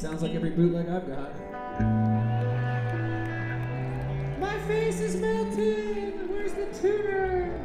Sounds like every bootleg I've got. My face is melting. Where's the tuner?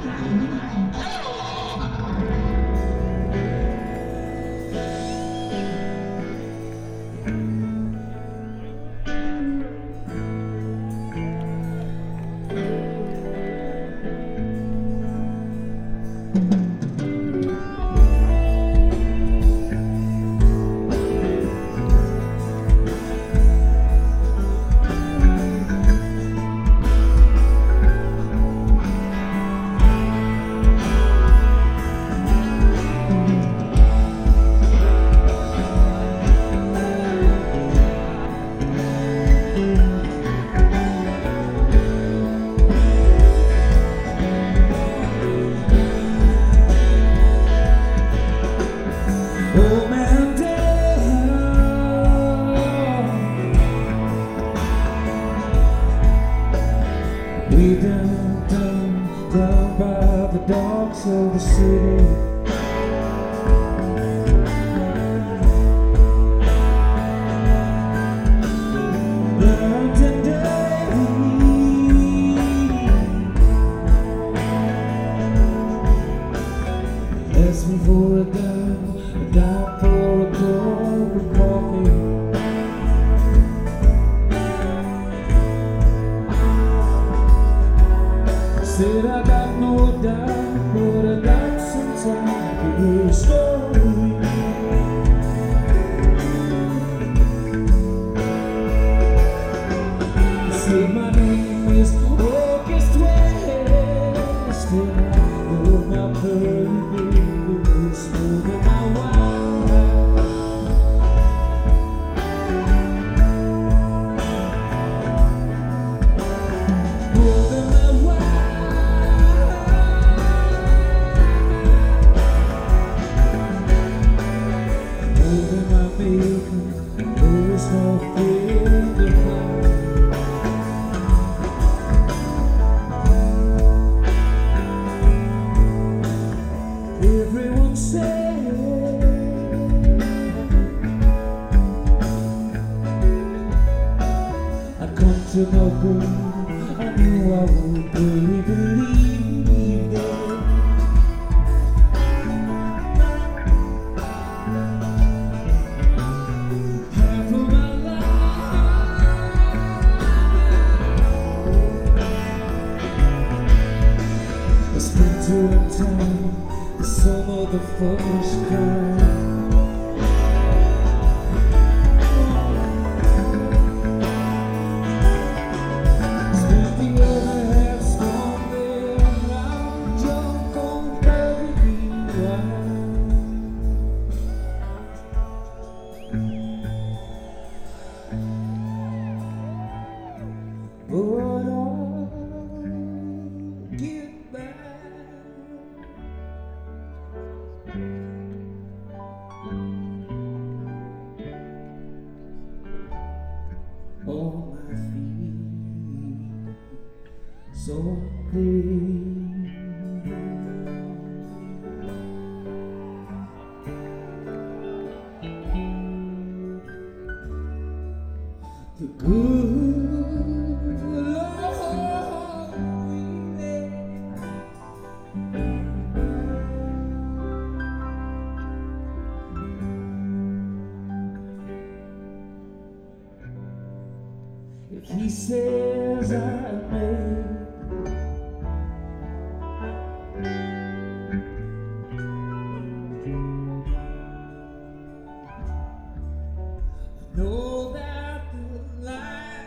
Old man down, we down by the docks of the city. London days, ask me for a dime for a cup of coffee. Said I got no dime, but I got some time to hear a story. Said my name is August West, and I love my pearly fingers more than my wife. More than my wife, more than my maker. There is no fear to hide. Everyone said I'd come to no good. I knew I would really believe it. Half of my life I spent to a time. Some of the fuckers cry. Spent the other half smoking around drunk on baby wine. But I'll get back. On my feet, so clean. The good Lord if he says I may, I know that the light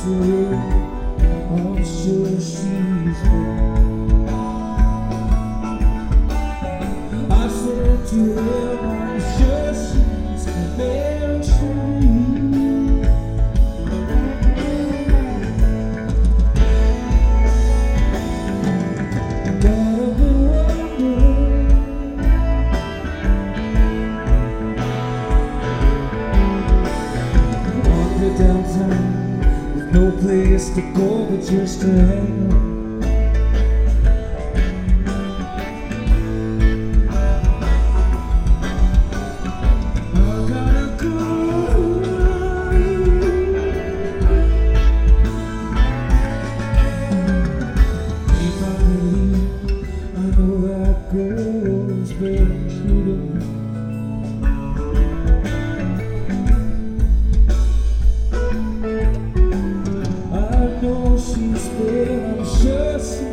her, I'm sure she's good. I said to her, I'm sure she's very true. Gotta be wondering on the downtown with no place to go but just to hang out. Girl's been true to me. I know she's been, I'm sure she